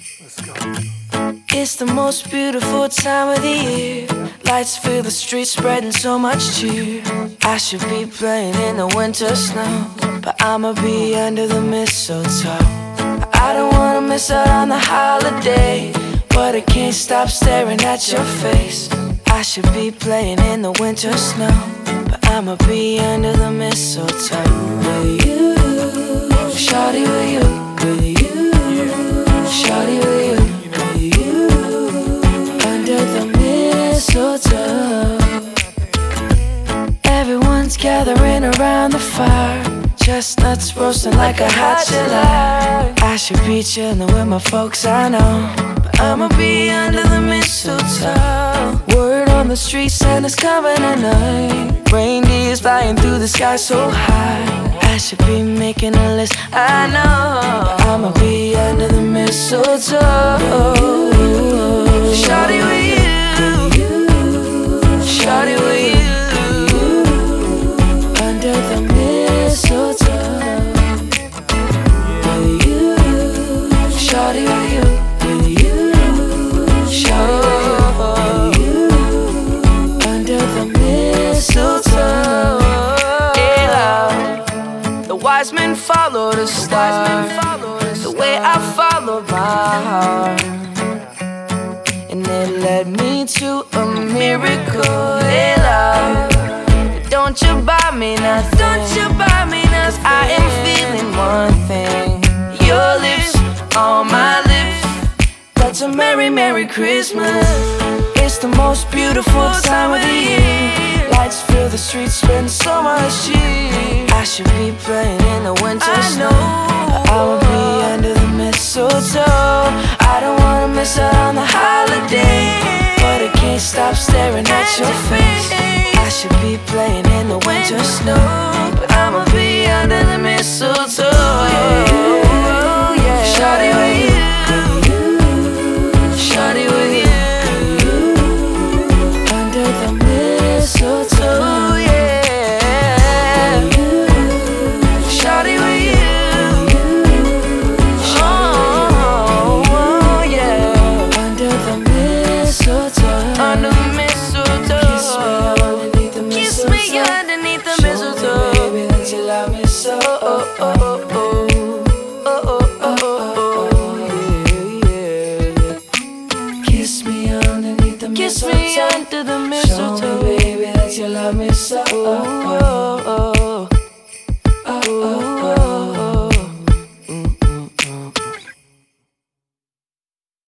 Let's go. It's the most beautiful time of the year. Lights fill the streets, spreading so much cheer. I should be playing in the winter snow, but I'ma be under the mistletoe. I don't wanna miss out on the holiday, but I can't stop staring at your face. I should be playing in the winter snow, but I'ma be under the mistletoe. With you, shawty, with you, with you, shawty, with you, with you, under the mistletoe. Everyone's gathering around the fire, chestnuts roasting like a hot July. I should be chilling with my folks, I know, but I'ma be under the mistletoe. Word on the street, Santa's coming tonight. Reindeers flying through the sky so high. I should be making a list, I know, but I'ma be under the mistletoe. Shawty with you, shawty with you, under the mistletoe. With you, shawty with you, with you, shawty with you, under the mistletoe. Yeah, love. The wise men followed the star, the way I followed my heart, and it led me to a miracle. Hey, love, don't you buy me nothing, don't you buy me nothing. I am feeling one thing, your lips on my lips. That's a merry, merry Christmas. It's the most beautiful time of the year. Lights fill the streets, spend so much cheer. I should be playing in the winter snow, but I will be under the mistletoe. I don't wanna miss out on the holiday, but I can't stop staring at your face. I should be playing in the winter snow, but I'ma be under the